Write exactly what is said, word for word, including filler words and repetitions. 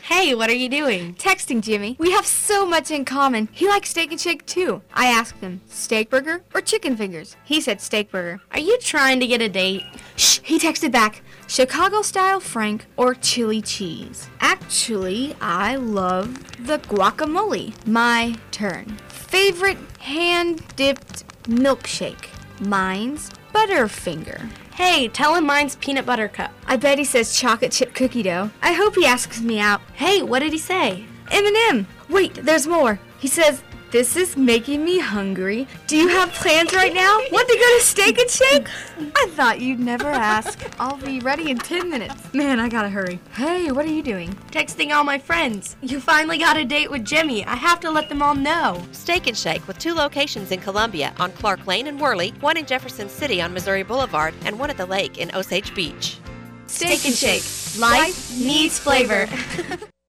Hey, what are you doing? Texting Jimmy. We have so much in common. He likes Steak and Shake too. I asked him, steak burger or chicken fingers? He said steak burger. Are you trying to get a date? Shh, he texted back, Chicago style Frank or chili cheese? Actually, I love the guacamole. My turn. Favorite hand-dipped milkshake? Mine's Butterfinger. Hey, tell him mine's peanut butter cup. I bet he says chocolate chip cookie dough. I hope he asks me out. Hey, what did he say? M and M. Wait, there's more. He says, this is making me hungry. Do you have plans right now? Want to go to Steak and Shake? I thought you'd never ask. I'll be ready in ten minutes. Man, I gotta hurry. Hey, what are you doing? Texting all my friends. You finally got a date with Jimmy. I have to let them all know. Steak and Shake with two locations in Columbia on Clark Lane and Worley, one in Jefferson City on Missouri Boulevard, and one at the lake in Osage Beach. Steak and Shake. Life needs flavor.